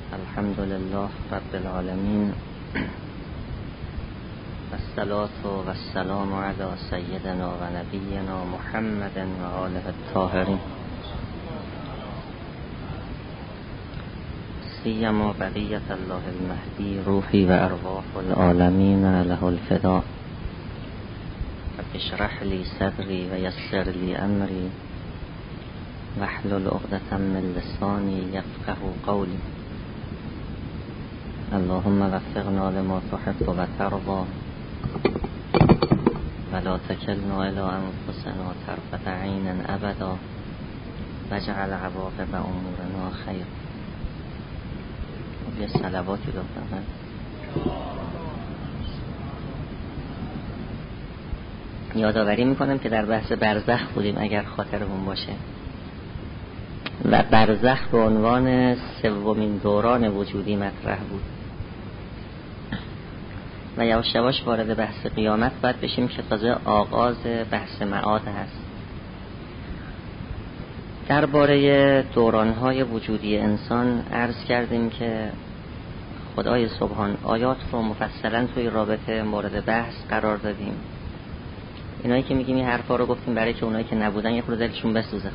الحمد لله رب العالمين والصلاة والسلام على سيدنا ونبينا محمد وآله الطاهرين سيما بقية الله المهدي روحي وأرواح العالمين له الفداء رب اشرح لي صدري ويسر لي أمري واحلل عقدة من لساني يفقه قولي اللهم وفقنا لما تحب وترضى ولا تكلنا إلى أنفسنا طرفة عين أبدا واجعل عواقب أمورنا خير. یه صلواتی گفتم. یادآوری میکنم که در بحث برزخ بودیم اگر خاطرمون باشه و برزخ به عنوان سومین دوران وجودی مطرح بود و یواش یواش وارد بحث قیامت باید بشیم که تازه آغاز بحث معاد هست. درباره دورانهای وجودی انسان عرض کردیم که خدای سبحان آیات رو مفصلا توی رابطه مورد بحث قرار دادیم. اینایی که میگیم این حرفا رو گفتیم برای که اونایی که نبودن یه خورده دلشون بسوزه.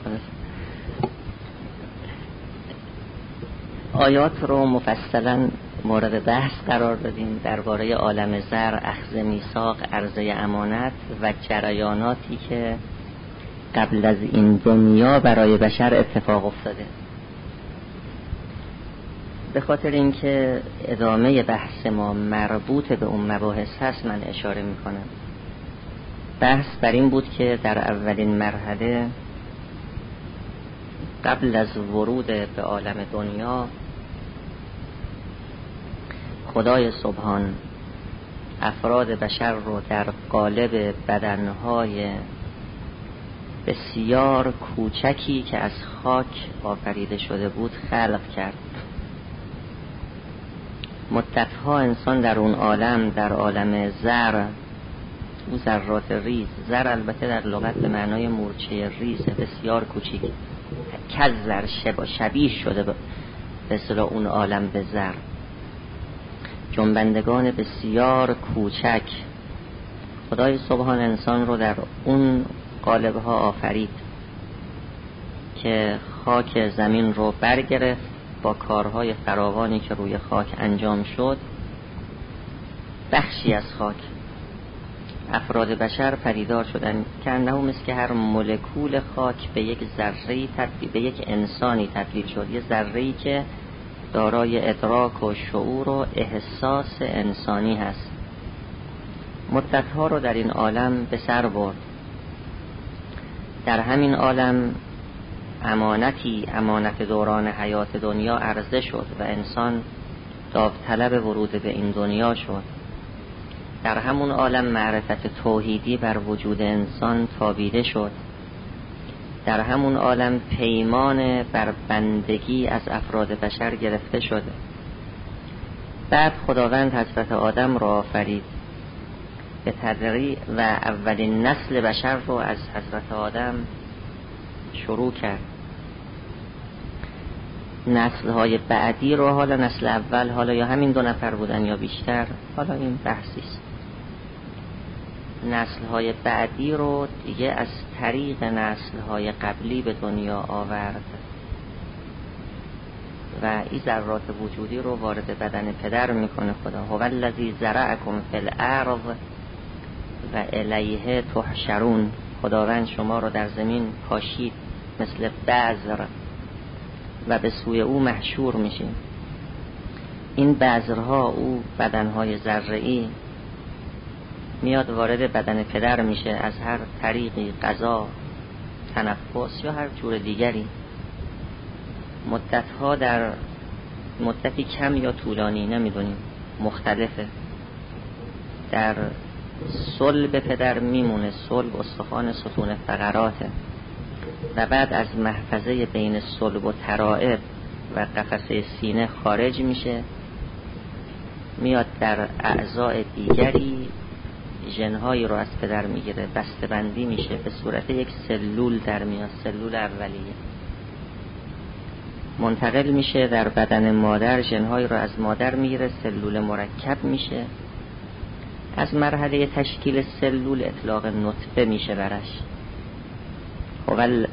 آیات رو مفصلا مورد بحث قرار دادیم درباره عالم زر، اخذ میثاق، عرضه امانت و جریاناتی که قبل از این دنیا برای بشر اتفاق افتاده. به خاطر اینکه ادامه بحث ما مربوط به اون مباحث هست من اشاره میکنم. بحث بر این بود که در اولین مرحله قبل از ورود به عالم دنیا خدای سبحان افراد بشر رو در قالب بدنهای بسیار کوچکی که از خاک آفریده شده بود خلق کرد. مدتها انسان در اون عالم، در عالم زر، او ذرات ریز، زر البته در لغت به معنای مورچه ریز بسیار کوچیک، کزر شبیه شده به اصطلاح اون عالم به زر، جنبندگان بسیار کوچک. خدای سبحان انسان رو در اون قالب‌ها آفرید که خاک زمین رو برگرفت با کارهای فراوانی که روی خاک انجام شد. بخشی از خاک افراد بشر پدیدار شدند که انه مثل که هر مولکول خاک به یک ذره‌ای تبدیل، به یک انسانی تبدیل شد، یه ذره‌ای که دارای ادراک و شعور و احساس انسانی هست. مدتها رو در این عالم به سر برد. در همین عالم امانت دوران حیات دنیا عرضه شد و انسان داوطلب ورود به این دنیا شد. در همون عالم معرفت توحیدی بر وجود انسان تابیده شد. در همون عالم پیمان بر بندگی از افراد بشر گرفته شده. بعد خداوند حضرت آدم را آفرید به تدریج و اولین نسل بشر رو از حضرت آدم شروع کرد. نسل‌های بعدی رو، حالا نسل اول حالا یا همین 2 نفر بودن یا بیشتر، حالا این بحثی است، نسل‌های بعدی رو دیگه از طریق نسل‌های قبلی به دنیا آورد و این ذرات وجودی رو وارد بدن پدر میکنه. خدا هو الذی زرعکم فی الارض و الیه تحشرون. خداوند شما رو در زمین پاشید مثل بذر و به سوی او محشور میشین. این بذرها، او بدنهای ذره‌ای، میاد وارد بدن پدر میشه از هر طریقی، غذا، تنفس یا هر جور دیگری. مدتها در مدتی کم یا طولانی نمیدونیم، مختلفه. در صلب پدر میمونه، صلب استخوان ستون فقراته و بعد از محفظه بین صلب و ترائب و قفسه سینه خارج میشه، میاد در اعضاء دیگری ژن‌هایی رو از پدر میگیره، بسته‌بندی میشه، به صورت یک سلول در میاد، سلول اولیه. منتقل میشه در بدن مادر، ژن‌های رو از مادر میگیره، سلول مرکب میشه. از مرحله تشکیل سلول اطلاق نطفه میشه برش. خب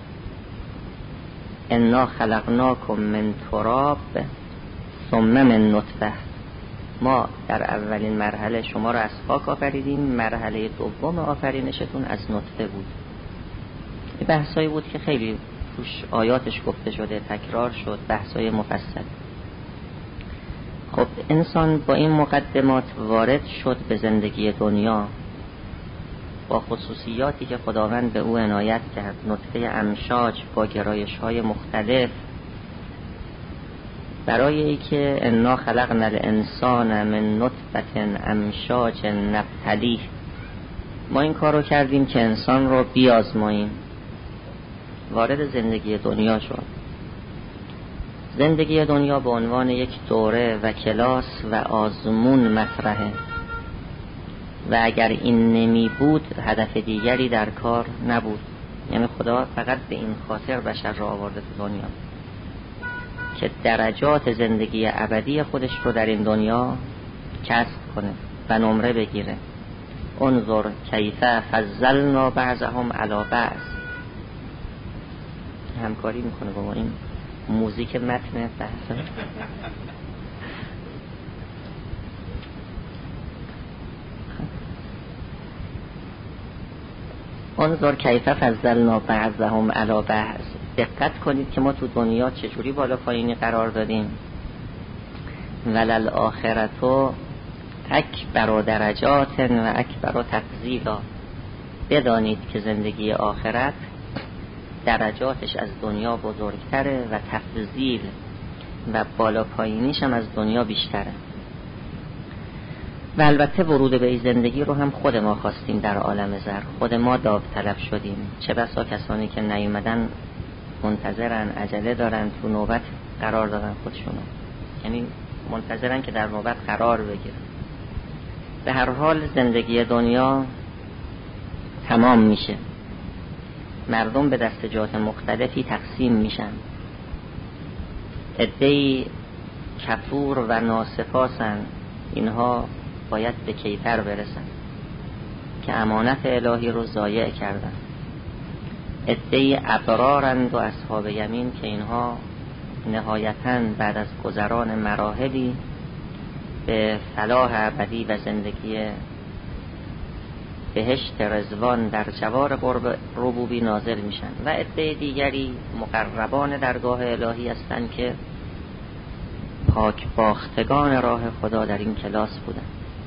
انا خلقناکم من تراب ثم من نطفه. ما در اولین مرحله شما رو از خاک آفریدیم، مرحله دوم آفرینشتون از نطفه بود. این بحثایی بود که خیلی توش آیاتش گفته شده، تکرار شد، بحثای مفصل. خب انسان با این مقدمات وارد شد به زندگی دنیا با خصوصیاتی که خداوند به او عنایت کرد. نطفه امشاج با گرایش‌های مختلف، برای ای که انا خلقنا الانسان من نطفه امشاج نبتلیه، ما این کار رو کردیم که انسان رو بیازماییم. وارد زندگی دنیا شد. زندگی دنیا به عنوان یک دوره و کلاس و آزمون مطرحه و اگر این نمی بود هدف دیگری در کار نبود. یعنی خدا فقط به این خاطر بشر را آورده تو دنیا که درجات زندگی ابدی خودش رو در این دنیا کسب کنه و نمره بگیره. انظر کیف فضلنا بعضهم علی بعض. همکاری میکنه با این موزیک متن بحث. انظر کیف فضلنا بعضهم علی بعض. دقت کنید که ما تو دنیا چجوری بالا پایینی قرار دادیم. ولل آخرتو اکبر درجات و اکبر تفضیلا. بدانید که زندگی آخرت درجاتش از دنیا بزرگتره و تفضیل و بالا پایینیش هم از دنیا بیشتره. و البته ورود به این زندگی رو هم خود ما خواستیم در عالم زر. خود ما داوطلب شدیم. چه بسا کسانی که نیومدن منتظرن، عجله دارن، تو نوبت قرار دادن خودشونو، یعنی منتظرن که در نوبت قرار بگیرن. به هر حال زندگی دنیا تمام میشه. مردم به دستجات مختلفی تقسیم میشن. عده‌ای کفور و ناسپاسن، اینها باید به کیفر برسن که امانت الهی رو ضایع کردن. عده‌ای ابرارند و اصحاب یمین که اینها نهایتاً بعد از گذران مراحلی به فلاح ابدی و زندگی بهشت رضوان در جوار قرب ربوبی نازل میشن. و عده دیگری مقربان درگاه الهی هستند که پاک باختگان راه خدا در این کلاس بودن.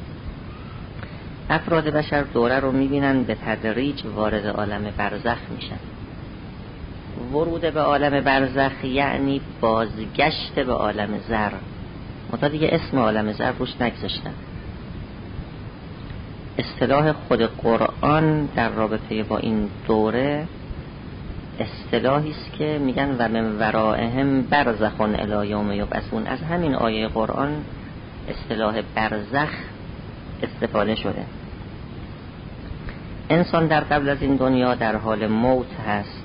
افراد بشر دوره رو میبینن به تدریج وارد عالم برزخ میشن. ورود به عالم برزخ یعنی بازگشت به عالم زر. منتها دیگه اسم عالم زر روش نگذاشتن. اصطلاح خود قرآن در رابطه با این دوره اصطلاحی است که میگن و من ورائهم برزخ الی یوم یبعثون. از همین آیه قرآن اصطلاح برزخ استفاده شده. انسان در قبل از این دنیا در حال موت هست،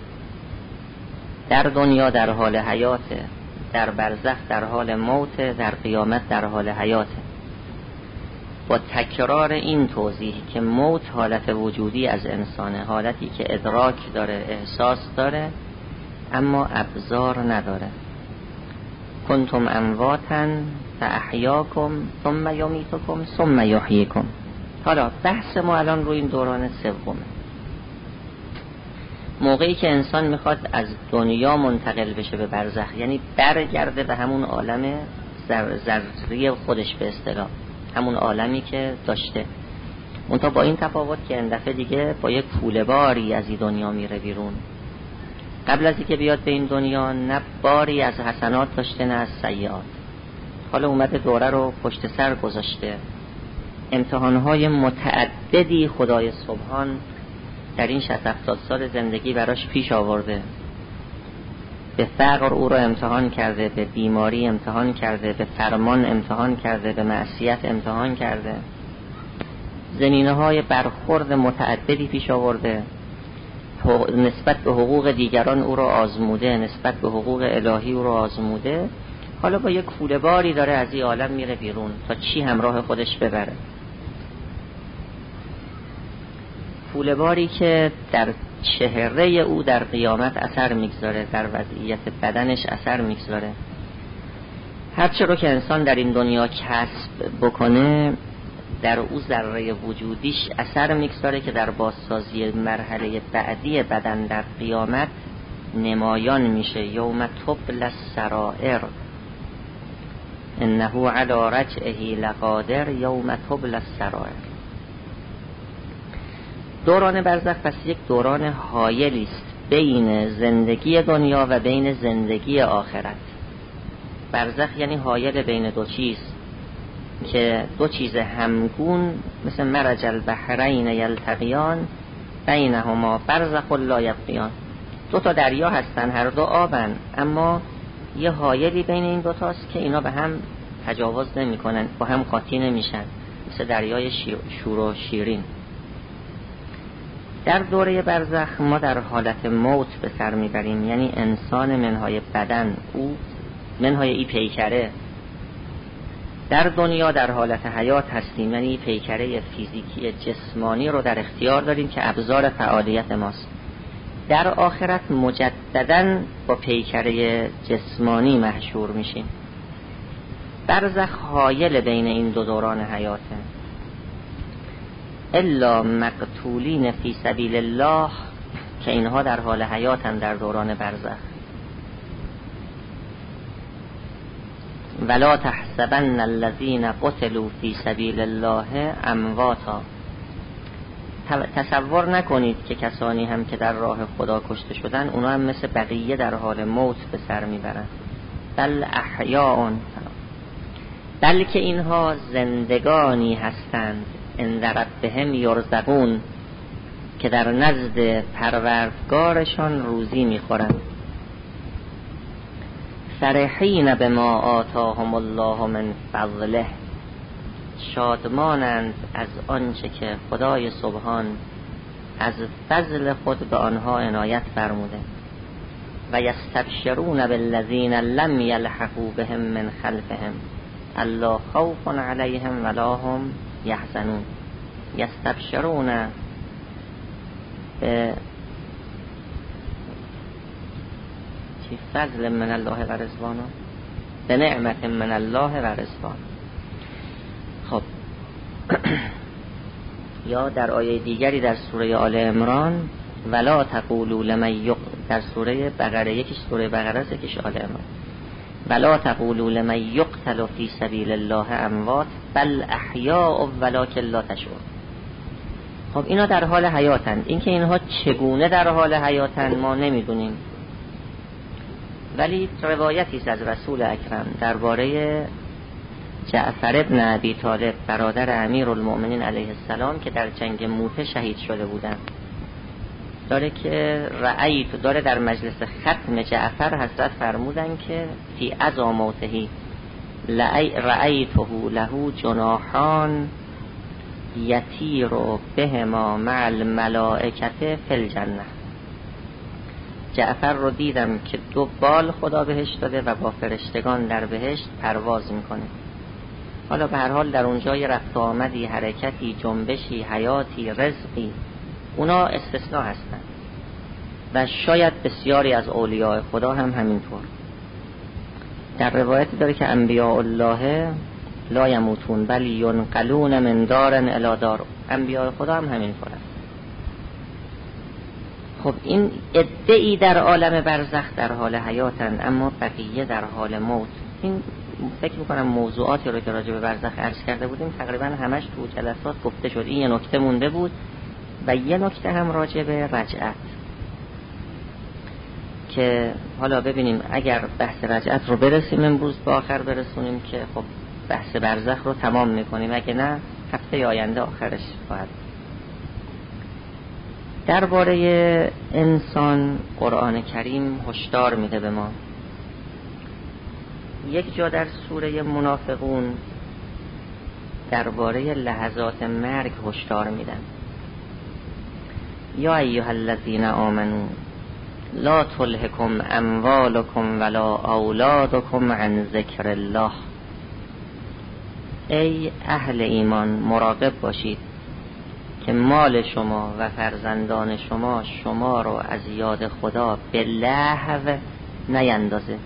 در دنیا در حال حیاته، در برزخ در حال موته، در قیامت در حال حیاته. با تکرار این توضیح که موت حالت وجودی از انسانه، حالتی که ادراک داره، احساس داره، اما ابزار نداره. کنتم امواتا فاحیاکم ثم یمیتکم ثم یحییکم. حالا بحث ما الان روی این دوران سومه. موقعی که انسان میخواد از دنیا منتقل بشه به برزخ، یعنی برگرده به همون عالم ذری خودش، به اصطلاح همون عالمی که داشته، منتها با این تفاوت که این دفعه دیگه با یک پول باری از این دنیا میره بیرون. قبل از اینکه بیاد به این دنیا نه باری از حسنات داشته نه از سیئات. حالا اومده دوره رو پشت سر گذاشته. امتحانهای متعددی خدای سبحان در این 60-70 سال زندگی براش پیش آورده. به فقر او را امتحان کرده، به بیماری امتحان کرده، به فرمان امتحان کرده، به معصیت امتحان کرده. زمینه‌های برخورد متعددی پیش آورده. نسبت به حقوق دیگران او را آزموده، نسبت به حقوق الهی او را آزموده، حالا با یک کوله باری داره از این عالم میره بیرون تا چی همراه خودش ببره. کوله باری که در چهره او در قیامت اثر میگذاره، در وضعیت بدنش اثر میگذاره. هرچه رو که انسان در این دنیا کسب بکنه در او ذره وجودیش اثر میگذاره که در بازسازی مرحله بعدی بدن در قیامت نمایان میشه. یوم تبلی السرائر انه علی رجعه لقادر، یوم تبلی السرائر. دوران برزخ پس یک دوران حایلی است بین زندگی دنیا و بین زندگی آخرت. برزخ یعنی حایل بین دو چیز که دو چیز همگون مثل مرج البحرین یلتقیان بینهما برزخ لا یبغیان. دو تا دریا هستن، هر دو آبن، اما یه حایلی بین این دو تاست که اینا به هم تجاوز نمی کنن، با هم قاطی نمیشن، مثل دریای شور و شیرین. در دوره برزخ ما در حالت موت به سر میبریم، یعنی انسان منهای بدن، او منهای ای پیکره. در دنیا در حالت حیات هستیم، یعنی پیکره فیزیکی جسمانی رو در اختیار داریم که ابزار فعالیت ماست. در آخرت مجدداً با پیکره جسمانی محشور میشیم. برزخ حایل بین این دو دوران حیاته. الا مقتولین فی سبیل الله که اینها در حال حیاتن در دوران برزخ. ولا تحسبن الذین قتلوا فی سبیل الله امواتا. تصور نکنید که کسانی هم که در راه خدا کشته شدن اونا هم مثل بقیه در حال موت به سر میبرن. بل احیاء، بلکه اینها زندگانی هستند. عند ربهم یرزقون، که در نزد پروردگارشان روزی میخورند. فرحین بما آتاهم الله من فضله، شادمانند از آنچه که خدای سبحان از فضل خود به آنها عنایت فرموده. و یستبشرون بالذین لم یلحقوا بهم من خلفهم الا خوف علیهم ولا هم یحزنون. یستبشرون به فضل من الله و رضوان، به نعمت من الله و رضوان. خب یا در آیه دیگری در سوره آل عمران ولا تقولوا لمن در سوره بقره، یکیش سوره بقره است یکیش آل عمران. ولا تقولوا لمن یقتل فی سبیل الله اموات بل احیاء ولکن لا تشعرون. خب اینا در حال حیاتند. اینکه اینها چگونه در حال حیاتند ما نمیدونیم، ولی روایتی است از رسول اکرم درباره جعفر ابن ابی طالب برادر امیرالمؤمنین علیه السلام که در جنگ موته شهید شده بودند. داره در مجلس ختم جعفر حضرت فرمودن که فی عزا موتهی رأیته له جناحان یطیر بهما مع الملائکه فی الجنه. جعفر رو دیدم که دو بال خدا بهش داده و با فرشتگان در بهشت پرواز میکنه. حالا به هر حال در اونجای رفت آمدی، حرکتی، جنبشی، حیاتی، رزقی، اونا استثناء هستن و شاید بسیاری از اولیاء خدا هم همینطور. در روایتی داره که انبیاء الله لا یموتون بل ینقلون من دار الی دار. انبیاء خدا هم همینطور هست. خب این عده‌ای در عالم برزخ در حال حیاتند، اما بقیه در حال موت. این فکر میکنم موضوعاتی رو که راجع به برزخ عرض کرده بودیم تقریبا همش تو جلسات گفته شد. این یه نکته مونده بود و یه نکته هم راجع به رجعت که حالا ببینیم اگر بحث رجعت رو برسیم امروز به آخر برسونیم که خب بحث برزخ رو تمام میکنیم، اگه نه هفته آینده آخرش خواهد. درباره انسان قرآن کریم هشدار میده به ما. یک جا در سوره منافقون درباره لحظات مرگ هشدار میدن. یا ایها الذین آمنوا لا تلهکم اموالکم ولا اولادکم عن ذکر الله. ای اهل ایمان مراقب باشید که مال شما و فرزندان شما رو از یاد خدا به لهو نیندازه.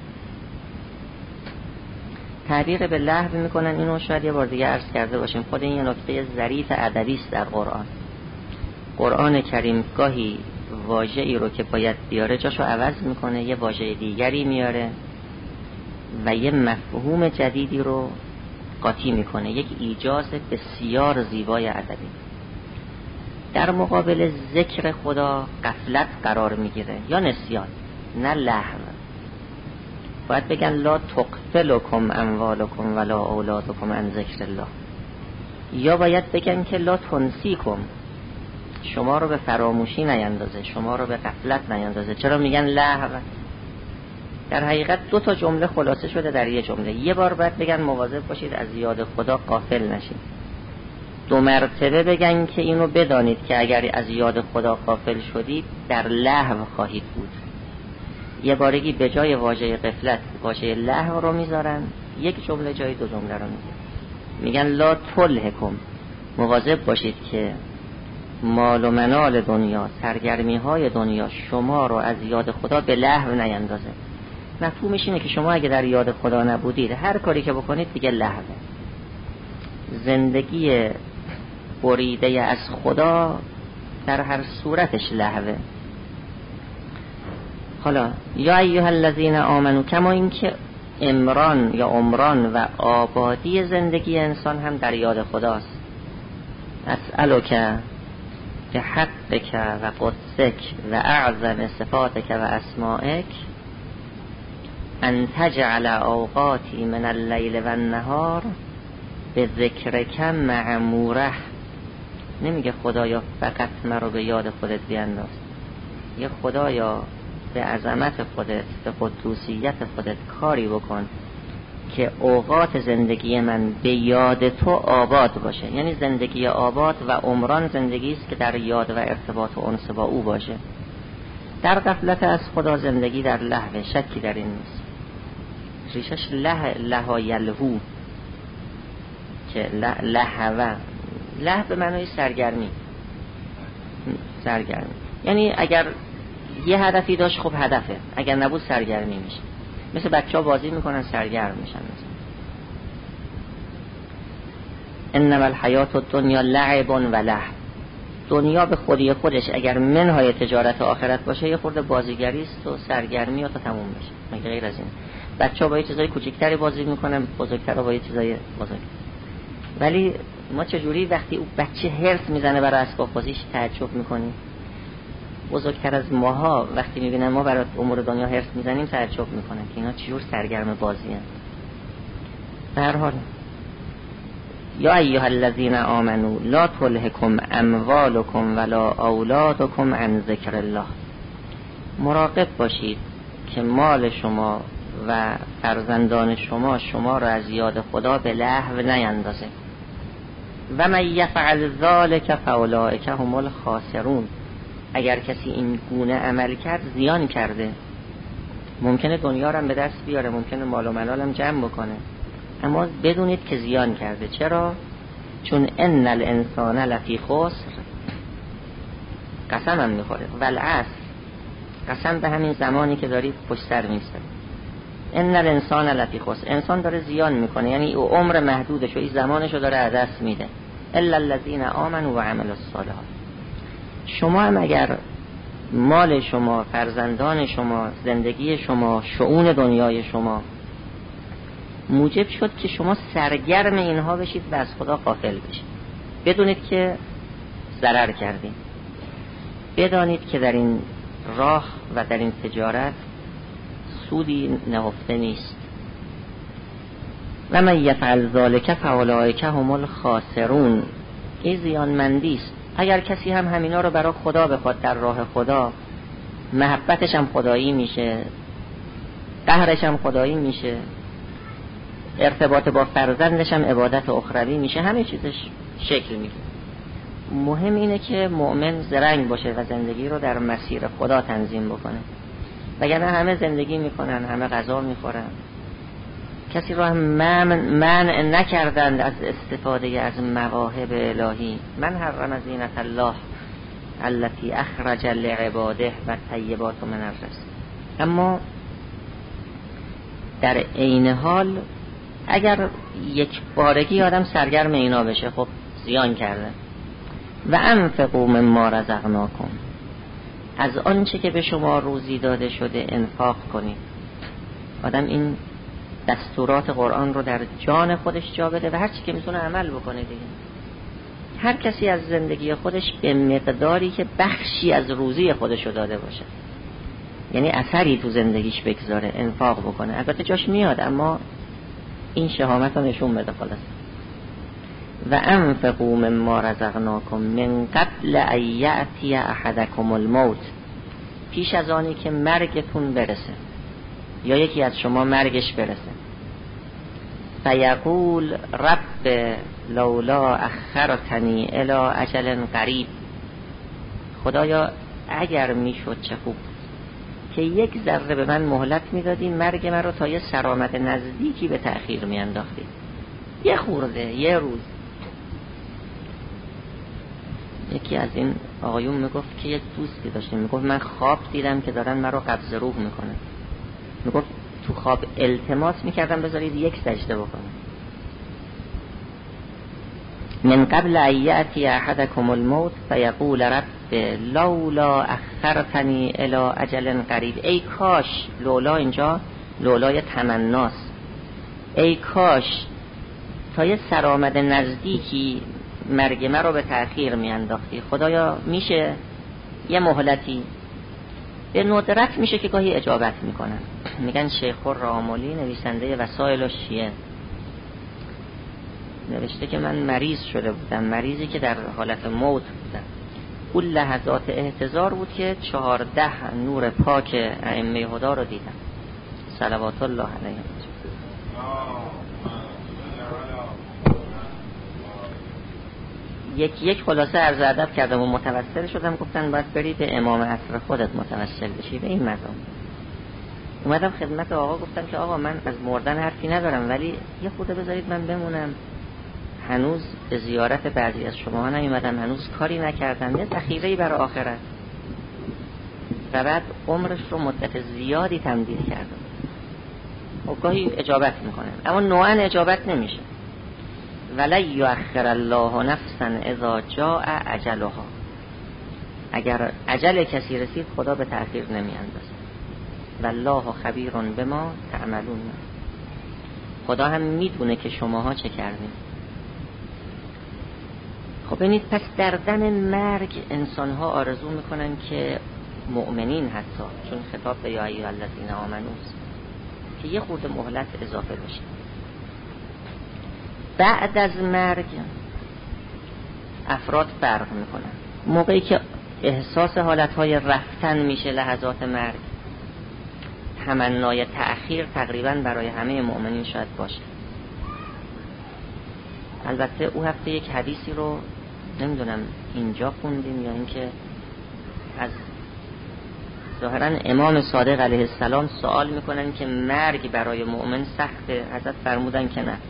تعبیر به لهو میکنن، اینو شاید یه بار دیگه عرض کرده باشیم، خود این یه نکته ظریف ادبی است در قرآن کریم. گاهی واژه‌ای رو که باید بیاره جاشو عوض میکنه، یه واژه دیگری میاره و یه مفهوم جدیدی رو قاطی میکنه. یک ایجاز بسیار زیبای ادبی. در مقابل ذکر خدا غفلت قرار میگیره یا نسیان، نه لهو. باید بگن لا تقتلکم اموالکم ولا اولادکم عن ذکر الله، یا باید بگن که لا تنسیکم، شما رو به فراموشی نیندازه، شما رو به غفلت نیندازه. چرا میگن لهو؟ در حقیقت دو تا جمله خلاصه شده در یه جمله. یه بار باید بگن مواظب باشید از یاد خدا غافل نشید. دو مرتبه بگن که اینو بدانید که اگر از یاد خدا غافل شدید در لهو خواهید بود. یه بارگی به جای واژه غفلت واژه لهو رو میذارن، یک جمله جای دو جمله رو میگن لا تلهکم، مواظب باشید که مال و منال دنیا، سرگرمی های دنیا شما رو از یاد خدا به لهو نیندازه. مفهومش اینه که شما اگه در یاد خدا نبودید، هر کاری که بکنید دیگه لهوه. زندگی بریده از خدا در هر صورتش لهوه. حالا یا ایها الذین آمنو، کما اینکه عمران یا عمران و آبادی زندگی انسان هم در یاد خداست. اسألک بحقک و قدسک و اعظم صفاتک و اسمائک ان تجعل اوقاتی من اللیل و النهار به ذکرک معموره. نمیگه خدایا فقط مرا به یاد خودت بینداز، یه خدایا به عظمت خودت، به قدوسیت خودت کاری بکن که اوقات زندگی من به یاد تو آباد باشه. یعنی زندگی آباد و عمران زندگی است که در یاد و ارتباط و انس با او باشه. در غفلت از خدا زندگی در لهو، شکی در این نیست. ریشش لها یلهو، که لهو به معنای سرگرمی. یعنی اگر یه هدفی داشت خب هدفه، اگر نبود سرگرمی میشه. مثل بچه‌ها بازی میکنن سرگرم میشن. انما الحیات الدنیا لعب و لهو. دنیا به خودی خودش اگر منهای تجارت و آخرت باشه یه خورده بازیگری است و سرگرمی تا تموم میشه. مگه غیر از این؟ بچه‌ها با یه چیزای کوچیک‌تری بازی میکنن، بزرگترها با یه چیزای بزرگ. ولی ما چجوری وقتی اون بچه هرس میزنه برای اسباب بازیش تعجب میکنیم؟ بزرگتر از ماها وقتی میبینن ما برای امور دنیا هرس میزنیم تعجب میکنن که اینا چجور سرگرم بازی هستند. به هر حال یا ایها الذین آمنو لا تلهکم اموالکم ولا اولادکم عن ذکر الله. مراقب باشید که مال شما و فرزندان شما را از یاد خدا به لهو نیندازه. و من یفعل ذلک فاولئک هم الخاسرون. اگر کسی این گونه عمل کرد زیان کرده. ممکنه دنیا رو هم به دست بیاره، ممکنه مال و منال هم جمع بکنه، اما بدونید که زیان کرده. چرا؟ چون ان الانسان لفی خسر، قسم هم میخوره، والعصر، قسم به همین زمانی که دارید پشت سر میگذارید. ان الانسان لفی خسر، انسان داره زیان میکنه، یعنی او عمر محدودش و این زمانش رو داره از دست میده. الا الذین آمنوا و عملوا الصالحات. شما هم اگر مال شما، فرزندان شما، زندگی شما، شؤون دنیای شما موجب شد که شما سرگرم اینها بشید و از خدا غافل بشید، بدونید که ضرر کردید. بدانید که در این راه و در این تجارت سودی نهفته نیست. و من یفعل ذلک فاولئک هم الخاسرون. این زیانمندی است. اگر کسی هم همینا رو برای خدا بخواد در راه خدا، محبتش هم خدایی میشه، قهرش هم خدایی میشه، ارتباط با فرزندش هم عبادت اخروی میشه، همه چیزش شکل میگیره. مهم اینه که مؤمن زرنگ باشه و زندگی رو در مسیر خدا تنظیم بکنه، وگرنه همه زندگی میکنن، همه غذا میخورن، کسی رو هم منع نکردند از استفاده از مواهب الهی. من حرم زینت الله التي اخرج لعباده و طیبات من الرزق. اما در عین حال اگر یک بارگی آدم سرگرم اینا بشه، خب زیان کرده. و انفقوا مما رزقناکم، از آنچه که به شما روزی داده شده انفاق کنید. آدم این دستورات قرآن رو در جان خودش جا بده و هر چی که میتونه عمل بکنه دیگه. هر کسی از زندگی خودش به مقداری که بخشی از روزی خودش رو داده باشه، یعنی اثری تو زندگیش بگذاره، انفاق بکنه. البته جاش میاد، اما این شهامت رو نشون بده. خلاص و انفقوا مما رزقناکم من قبل ان یأتی احدکم الموت، پیش از آنی که مرگتون برسه یا یکی از شما مرگش برسه. فیقول رب لولا اخرتنی الی اجل قریب، خدایا اگر میشد چه خوب که یک ذره به من مهلت میدادی، مرگ من رو تا یه سرامت نزدیکی به تأخیر میانداختی، یه خورده، یه روز. یکی از این آقایون میگفت که یک دوستی داشتیم، میگفت من خواب دیدم که دارن من رو قبض روح میکنن. میگفت تو خواب التماس میکردم بذارید یک سجده بکنم. من قبل ان یأتی احدکم الموت فیقول رب لولا اخرتنی الی اجل قریب. ای کاش، لولا اینجا لولای تمناست، ای کاش تا یه سرآمد نزدیکی مرگ من رو به تأخیر میانداختی. خدایا میشه یه مهلتی؟ به ندرت میشه که گاهی اجابت میکنن. میگن شیخ الراملی نویسنده وسائل الشیعه نوشته که من مریض شده بودم، مریضی که در حالت موت بودم. اون لحظات احتضار بود که 14 نور پاک ائمه هدی رو دیدم صلوات الله علیهم. یک خلاصه عرض ادب کردم و متوسل شدم. گفتن باید بری به امام عصر خودت متوسل بشی به این مقام. اومدم خدمت آقا، گفتم که آقا من از مردن حرفی ندارم، ولی یه خورده بذارید من بمونم، هنوز به زیارت بعضی از شما نیومدم، هنوز کاری نکردم، یه ذخیره‌ای برای آخرت. و بعد عمرش رو مدت زیادی تمدید کردم. و گاهی اجابت میکنه، اما نوعا اجابت نمیشه. ولی یؤخر الله نفسا اذا جاء اجلها، اگر اجل کسی رسید خدا به تأخیر نمیاندازه. والله خبیر بما تعملون، خدا هم میدونه که شماها چه کردین. خب ببینید، پس در دم مرگ انسانها آرزو میکنن که مؤمنین حتی، چون خطاب به یا ایها الذین آمنوا، که یه خورده مهلت اضافه بشه. بعد از مرگ افراد فرق میکنن. موقعی که احساس حالتهای رفتن میشه، لحظات مرگ، تمنای تأخیر تقریبا برای همه مؤمنین شاید باشه. البته او هفته یک حدیثی رو نمیدونم اینجا خوندیم یا اینکه از ظاهرا امام صادق علیه السلام سوال میکنن که مرگ برای مؤمن سخته؟ حضرت فرمودن که نه.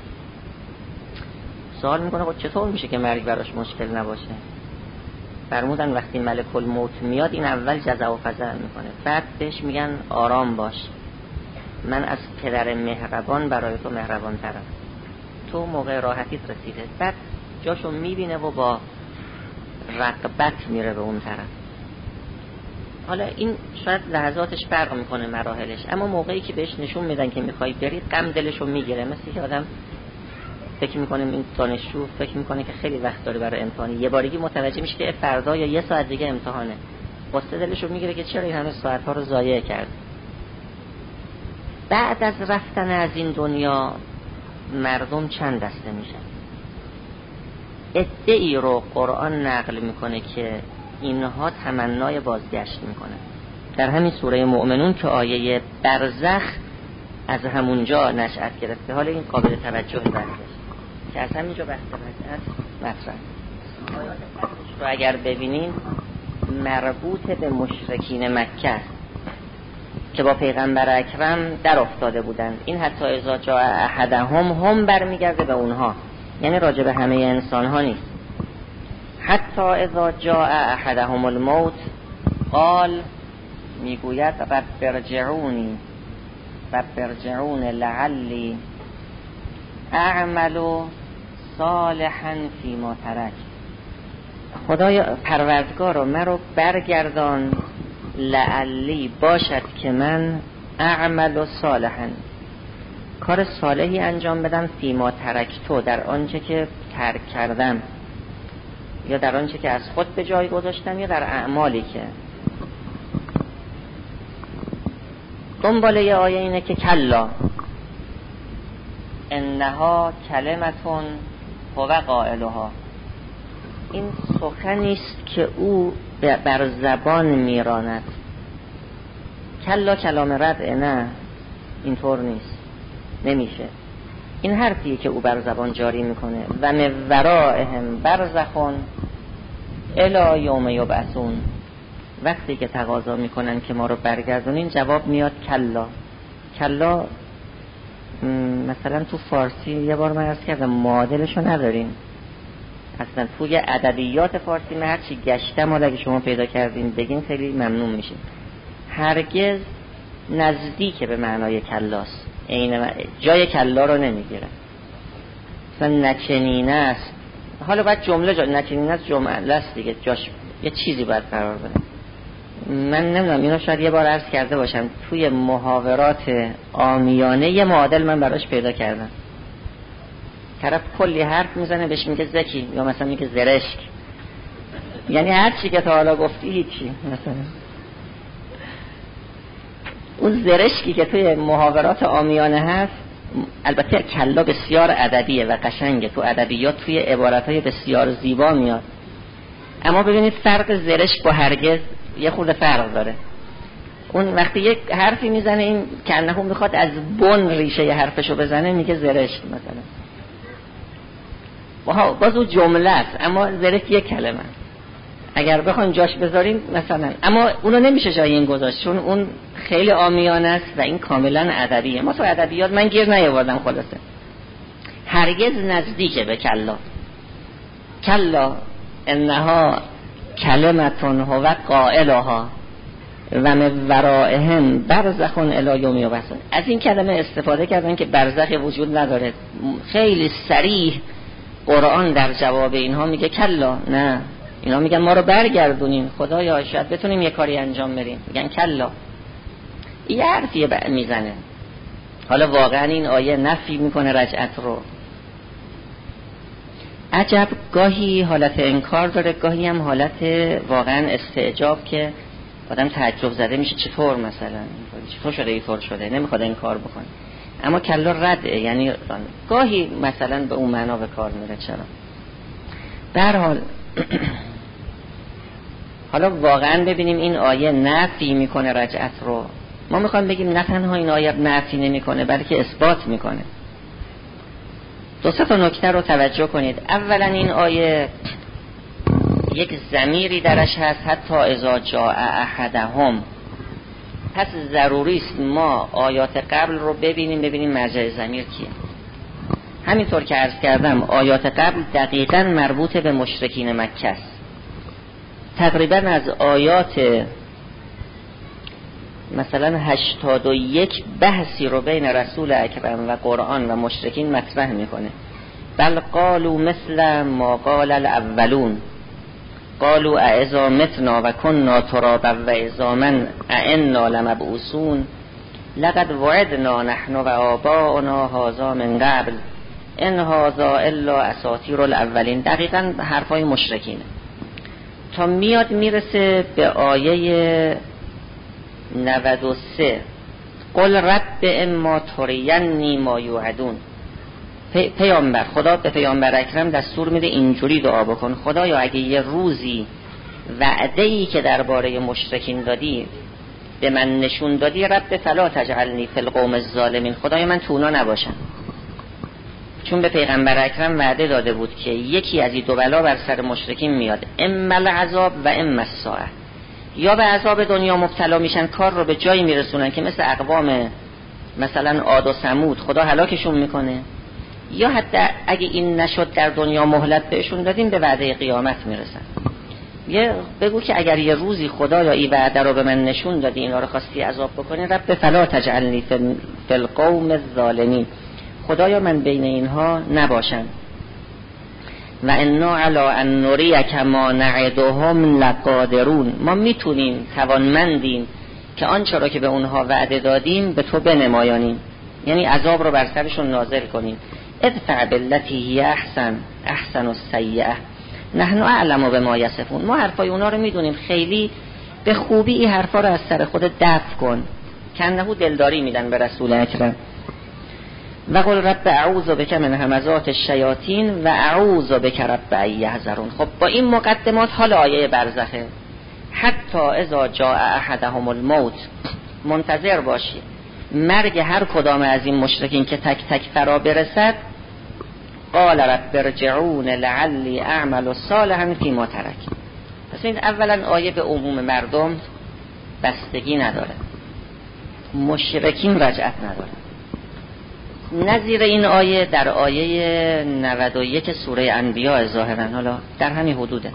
سوال میکنه خب چطور میشه که مرگ براش مشکل نباشه؟ فرمودن وقتی ملک الموت میاد این اول جزع و فزع میکنه، بعد بهش میگن آرام باش، من از پدر مهربان برای تو مهربان ترم، تو موقع راحتیت رسیده. بعد جاشو میبینه و با رغبت میره به اون طرف. حالا این شاید لحظاتش فرق میکنه، مراحلش، اما موقعی که بهش نشون میدن که میخوای بری، غم دلشو میگیره. مثل که آدم فکر میکنه، این دانشجو فکر میکنه که خیلی وقت داره برای امتحانی، یه بارگی متوجه میشه که فردا یا یه ساعت دیگه امتحانه، قصه دلشو میگیره که چرا این همه ساعت‌ها رو ضایع کرد. بعد از رفتن از این دنیا مردم چند دسته میشن. ادعی رو قرآن نقل میکنه که اینها تمنای بازگشت میکنن. در همین سوره مؤمنون که آیه برزخ از همونجا نشأت گرفته. حالا این قابل توجه بحثش که از همینجا بحث مطرح. رو اگر ببینین مربوط به مشرکین مکه است که با پیغمبر اکرم در افتاده بودند. این حتی اذا جاء احدهم هم برمیگرده به اونها، یعنی راجع به همه انسان ها نیست. حتی اذا جاء احدهم الموت قال، میگوید رب ارجعون لعلی اعمل صالحا فیما ترک. خدایا پروردگارا مرا برگردان، لعلی باشد که من اعمل صالحا کار صالحی انجام بدم، فیما ترکتو در آنچه که ترک کردم، یا در آنچه که از خود به جای گذاشتم، یا در اعمالی که دنباله ی آیه اینه که کلا انها کلمتون هو قائلها، این سخنی است که او بر زبان میراند. کلا کلام رد، نه اینطور نیست، نمیشه. این حرفیه که او بر زبان جاری میکنه. و من ورائهم برزخون الی یوم یبعثون، وقتی که تقاضا میکنن که ما رو برگردونین جواب میاد کلا. کلا مثلا تو فارسی یه بار من عرض کردم معادلشو نداریم اصلا. توی ادبیات فارسی من هرچی گشتم، حالا اگه شما پیدا کردین بگین خیلی ممنون میشه. هرگز نزدیک به معنای کلاست، جای کلا رو نمیگیره. مثلا نچنینه است، حالا باید جمله نچنینه است جمله است دیگه، جاش یه چیزی باید قرار بده. من نمیدونم، اینو شاید یه بار عرض کرده باشم، توی محاورات عامیانه یه معادل من براش پیدا کردم. طرف کلی حرف میزنه بهش میگه ذکی، یا مثلا میگه زرشک، یعنی هر چی که تا حالا گفتی هیچی. مثلا اون زرشکی که توی محاورات عامیانه هست، البته کلا بسیار ادبیه و قشنگه، تو ادبیات توی عبارتهای بسیار زیبا میاد، اما ببینید فرق زرشک با هرگز یه خورده فرق داره. اون وقتی یک حرفی میزنه این کنه میخواد از بن ریشه ی حرفشو بزنه، میگه زرشک مثلا. باز اون جمله است، اما زرشک یک کلمه اگر بخوایم جاش بذاریم مثلا، اما اونو نمیشه جای این گذاشت چون اون خیلی عامیانه است و این کاملا ادبیه. ما تو ادبیات من گیر نیاوردم. خلاصه هرگز نزدیک به کلا. کلا انها کلمتون هو قائلها و من ورائهم برزخون الی یوم یبعثون. از این کلمه استفاده کردن که برزخ وجود نداره. خیلی صریح قرآن در جواب اینها میگه کلا، نه، اینا میگن ما رو برگردونین، خدایا شاید بتونیم یه کاری انجام بدیم، میگن کلا. یه حرفیه میزنه. حالا واقعا این آیه نفی میکنه رجعت رو. عجب، گاهی حالت انکار داره، گاهی هم حالت واقعا استعجاب که آدم تعجب زده میشه، چطور مثلا چطور شده اینطور شده، نمیخواد انکار بکنه. اما کلا رده، یعنی گاهی مثلا به اون معنا به کار میره. چرا؟ در حال حالا واقعا ببینیم این آیه نفی میکنه رجعت رو. ما میخوایم بگیم نه تنها این آیه نفی نمیکنه بلکه اثبات میکنه. دو سه تا نکته رو توجه کنید. اولا این آیه یک ضمیری درش هست، حتی اذا جاء احدهم، پس ضروری است ما آیات قبل رو ببینیم مرجع ضمیر کیه. همینطور که عرض کردم آیات قبل دقیقاً مربوط به مشرکین مکه است. تقریباً از آیات مثلا 81 بحثی رو بین رسول اکرم و قرآن و مشرکین مطرح میکنه. بل قالوا مثل ما قال الاولون قالوا اذا متنا و كنا ترابا و عظاما ائنا لمبعوثون لقد وعدنا نحن و آباؤنا هذا من قبل ان هذا الا اساطیر الاولین. دقیقاً حرفای مشرکینه تا میاد میرسه به آیه 93 قل رب اما ترینی ما یوعدون. پیامبر، خدا به پیامبر اکرم دستور میده اینجوری دعا بکن: خدایا اگه یه روزی وعده‌ای که درباره مشرکین دادی به من نشون دادی، رب فلا تجعلنی فی القوم الظالمین، خدایا من تو اونا نباشم. چون به پیغمبر اکرم وعده داده بود که یکی از این دو بلا بر سر مشرکین میاد، اما العذاب و اما الساعه، یا به عذاب دنیا مبتلا میشن، کار رو به جایی میرسونن که مثل اقوام مثلا عاد و ثمود خدا هلاکشون میکنه، یا حتی اگه این نشد در دنیا مهلت بهشون دادیم به وعده قیامت میرسن. یه بگو که اگر یه روزی خدا یا این وعده رو به من نشون دادی اینا رو خواستی عذاب بکنی، رب فلا تجعلنی فی القوم الظالمین، خدایا من بین اینها نباشم. و انا علی ان نریک ما نعدهم لقادرون، ما میتونیم، توانمندیم که آنچه را که به اونها وعده دادیم به تو بنمایانیم، یعنی عذاب رو بر سرشون نازل کنیم. ادفع بالتی هی احسن السیئه نحن اعلم بما یصفون، ما حرفای اونا رو میدونیم، خیلی به خوبی این حرفا رو از سر خودت دفع کن. کنهو دلداری میدن به رسول اکرم. و قل رب اعوذ بک من همزات الشیاطین و اعوذ بک رب ان یحضرون. خب با این مقدمات حال آیه برزخه، حتی اذا جاء احدهم الموت، منتظر باشی مرگ هر کدام از این مشرکین که تک تک فرا برسد، قال رب ارجعون لعلی اعمل صالحا فیما ترک. پس این اولا آیه به عموم مردم بستگی نداره، مشرکین رجعت نداره. نظیر این آیه در آیه 91 سوره انبیاء ظاهرا، حالا در همین حدوده،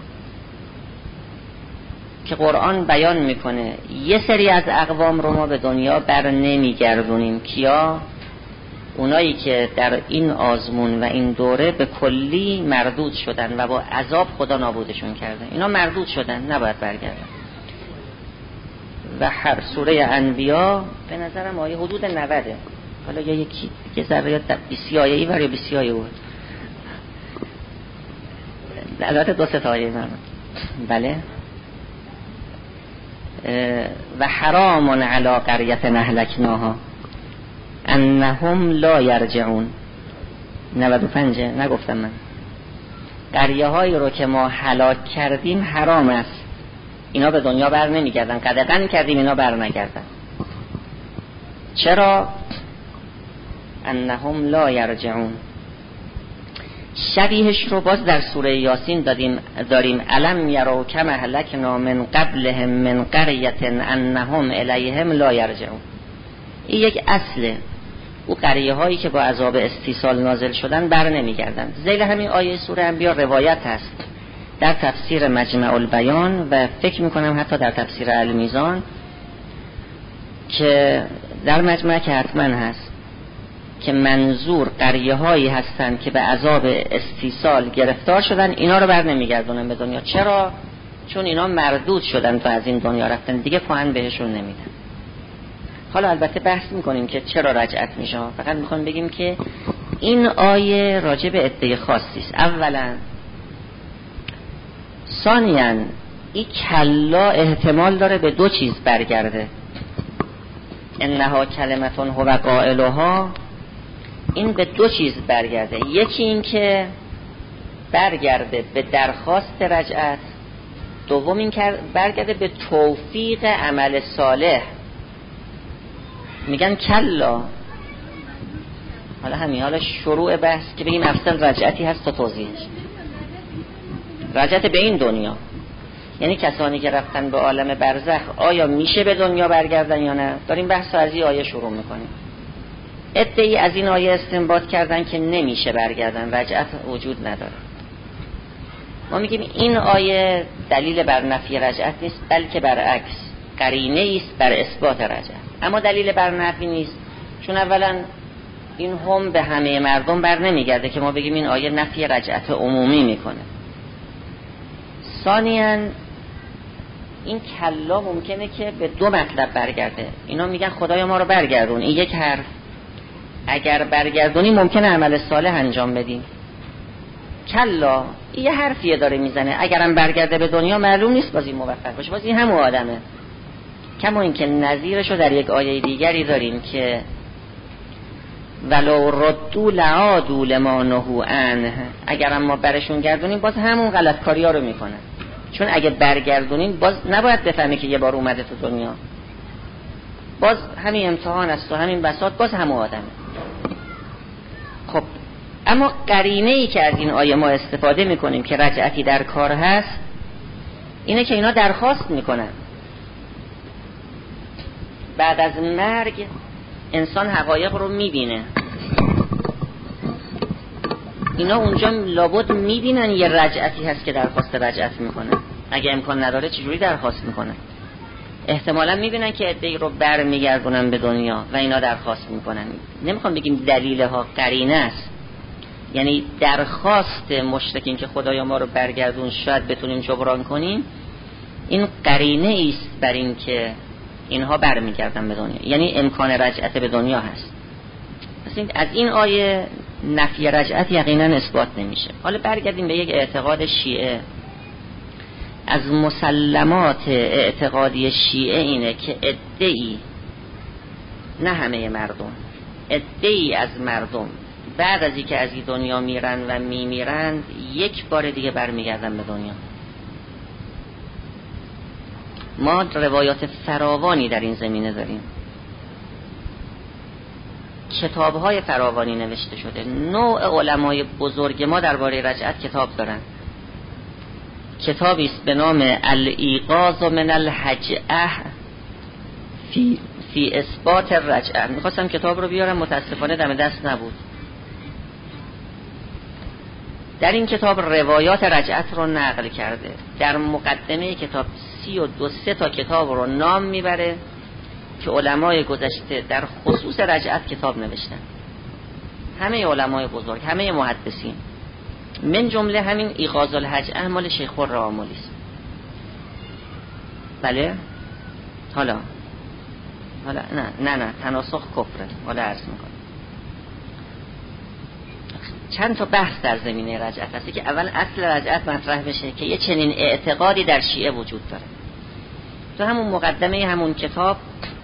که قرآن بیان میکنه یه سری از اقوام رو ما به دنیا بر نمیگردونیم. کیا؟ اونایی که در این آزمون و این دوره به کلی مردود شدن و با عذاب خدا نابودشون کرده، اینا مردود شدن، نباید برگردن. و هر سوره انبیاء به نظرم آیه حدود 90، حالا یا یکی که ذره 20 آیه ای و یا 20 آیه بود، البته 2-3 آیه من. بله. و حرام علی قریة اهلکناها انهم لا یرجعون. 95 نگفتم من. قریه هایی رو که ما هلاک کردیم حرام است، اینا به دنیا بر نمیگردن، قدغن کردیم اینا بر نگردن. چرا؟ انهم لا یرجعون. شبیهش رو باز در سوره یاسین داریم الم یروا کما اهلکنا من قبلهم من قریة انهم الیهم لا یرجعون. این یک اصله، او قریه هایی که با عذاب استیصال نازل شدن بر نمیگردن. ذیل همین آیه سوره انبیاء روایت هست در تفسیر مجمع البیان و فکر میکنم حتی در تفسیر المیزان، که در مجمع که حتما هست، که منظور قریه هایی هستن که به عذاب استیصال گرفتار شدن، اینا رو بر نمیگردونن به دنیا. چرا؟ چون اینا مردود شدن و از این دنیا رفتن، دیگه کهن بهشون نمیدن. حالا البته بحث میکنیم که چرا رجعت میشه، فقط میخوام بگیم که این آیه راجع به عده خاصی است. اولا، ثانیاً این کلا احتمال داره به دو چیز برگرده. انها کلمتون هو قائلها، این به دو چیز برگرده. یکی این که برگرده به درخواست رجعت، دوم این که برگرده به توفیق عمل صالح. میگن کلا. حالا همین، حالا شروع بحث که بگیم افضل رجعتی هست تا توضیحش. رجعت به این دنیا، یعنی کسانی که رفتن به عالم برزخ آیا میشه به دنیا برگردن یا نه. داریم بحث از این آیه شروع میکنیم. عده‌ای از این آیه استنباط کردن که نمیشه برگردن، رجعت وجود نداره. ما میگیم این آیه دلیل بر نفی رجعت نیست، بلکه برعکس قرینه است بر اثبات رجعت. اما دلیل بر نفی نیست، چون اولا این هم به همه مردم بر نمیگرده که ما بگیم این آیه نفی رجعت عمومی میکنه. ثانیاً این کلا ممکنه که به دو مطلب برگرده. اینا میگن خدایا ما رو برگردون، این یک حرف، اگر برگردونی ممکنه عمل صالح انجام بدیم. کلا این یه حرفیه داره میزنه، اگرم برگرده به دنیا معلوم نیست بازی موفق باشه، بازی همون آدمه. کما این که نظیرشو در یک آیه دیگری داریم که ولو ردوا لعادوا لما نهوا عنه، اگرم ما برشون گردونیم باز همون غلط کاریا رو میکنن. چون اگه برگردونیم باز نباید بفهمه که یه بار اومده تو دنیا، باز همین امتحان است و همین بساط، باز همون آدمه. خب اما قرینه ای که از این آیه ما استفاده میکنیم که رجعتی در کار هست اینه که اینا درخواست میکنن. بعد از مرگ انسان حقایق رو میبینه، اینا اونجا لابد میبینن یه رجعتی هست که درخواست رجعت میکنه. اگه امکان نداره چجوری درخواست میکنه؟ احتمالا میبینن که عده‌ای رو برمیگردونن به دنیا و اینا درخواست میکنن. نمیخوام بگیم دلیل ها قرینه است، یعنی درخواست مشرکین که خدایا ما رو برگردون شاید بتونیم جبران کنیم، این قرینه است بر این که اینها برمیگردن به دنیا، یعنی امکان رجعت به دنیا هست. پس از این آیه نفی رجعت یقینا اثبات نمیشه. حالا برگردیم به یک اعتقاد شیعه. از مسلمات اعتقادی شیعه اینه که عده‌ای، نه همه مردم، عده‌ای از مردم بعد از اینکه از این دنیا میرن و میمیرند یک بار دیگه برمیگردن به دنیا. ما روایات فراوانی در این زمینه داریم، کتاب‌های فراوانی نوشته شده. نوع علمای بزرگ ما درباره رجعت کتاب دارن. کتابی است به نام الایقاظ من الهجعه فی اثبات الرجعه. میخواستم کتاب رو بیارم، متاسفانه دم دست نبود. در این کتاب روایات رجعت رو نقل کرده. در مقدمه کتاب 32 تا کتاب رو نام میبره که علمای گذشته در خصوص رجعت کتاب نوشتن. همه علمای بزرگ، همه محدثین، من جمله همین ایقاظ الهجعه مال شیخ الراملی است. بله؟ حالا نه تناسخ کفره. حالا عرض میکنم چند تا بحث در زمینه رجعت هست که اول اصل رجعت مطرح بشه که یه چنین اعتقادی در شیعه وجود داره. تو همون مقدمه همون کتاب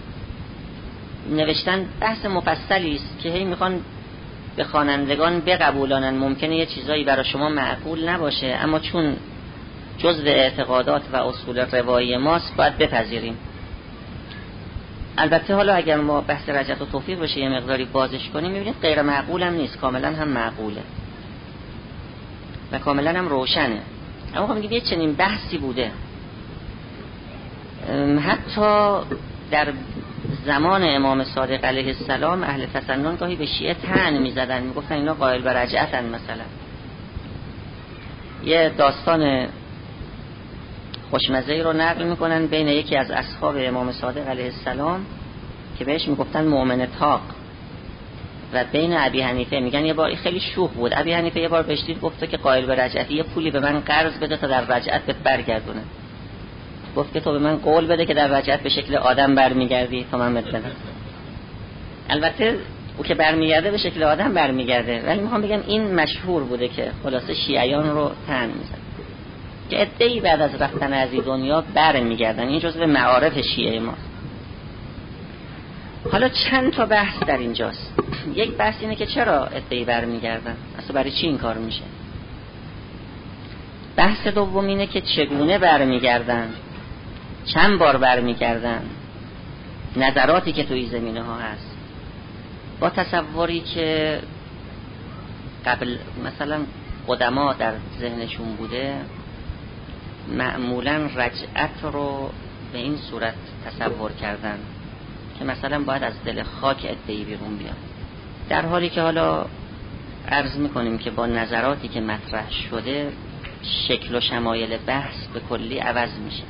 نوشتن بحث مفصلی است که هی میخوان به خوانندگان بقبولانن. ممکنه یه چیزایی برای شما معقول نباشه، اما چون جزء اعتقادات و اصول روایی ماست باید بپذیریم. البته حالا اگر ما بحث رجعت و توفیق بشه یه مقداری بازش کنیم میبینید غیر معقول هم نیست، کاملا هم معقوله و کاملا هم روشنه. اما خب میگیم یه چنین بحثی بوده. حتی در زمان امام صادق علیه السلام اهل تسنن گاهی به شیعه طعن میزدن، میگفتن اینا قائل به رجعتن. مثلا یه داستان خوشمزه‌ای رو نقل میکنن بین یکی از اصحاب امام صادق علیه السلام که بهش میگفتن مؤمن تاق و بین ابی حنیفه. میگن یه بار خیلی شوخ بود، ابی حنیفه یه بار بهش دید گفته که قائل به رجعتی، یه پولی به من قرض بده تا در رجعت بهت برگردونه. گفت که تو به من قول بده که در رجعت به شکل آدم برمیگردی تا من بهت بدم. البته او که برمیگرده به شکل آدم برمیگرده، ولی میخوام بگم این مشهور بوده که خلاصه شیعیان رو طعن میزنن که عده‌ای بعد از رفتن از این دنیا برمیگردن. این جزء معارف شیعه ما. حالا چند تا بحث در اینجاست. یک بحث اینه که چرا عده‌ای برمیگردن، اصلا برای چی این کار میشه. بحث دوم اینه که چگونه برمیگردن، چند بار برمیگردن، نظراتی که توی زمینه ها هست با تصوری که قبل مثلا قدما در ذهنشون بوده. معمولا رجعت رو به این صورت تصور کردن که مثلا باید از دل خاک عده‌ای بیرون بیان، در حالی که حالا عرض میکنیم که با نظراتی که مطرح شده شکل و شمایل بحث به کلی عوض میشه.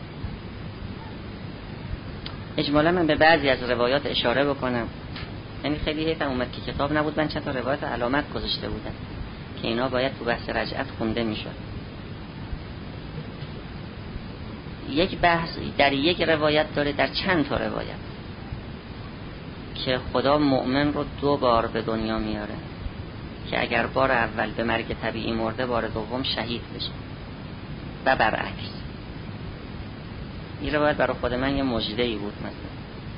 اجمالا من به بعضی از روایات اشاره بکنم، یعنی خیلی حیفم اومد که کتاب نبود، من چند تا روایت علامت گذاشته بودم که اینا باید تو بحث رجعت خونده میشد. یک بحث در یک روایت داره، در چند تا روایت، که خدا مؤمن رو 2 بار به دنیا میاره که اگر بار اول به مرگ طبیعی مرده بار دوم شهید بشه و برعکس. این روایت برای خود من یه مژده‌ای بود. مثلا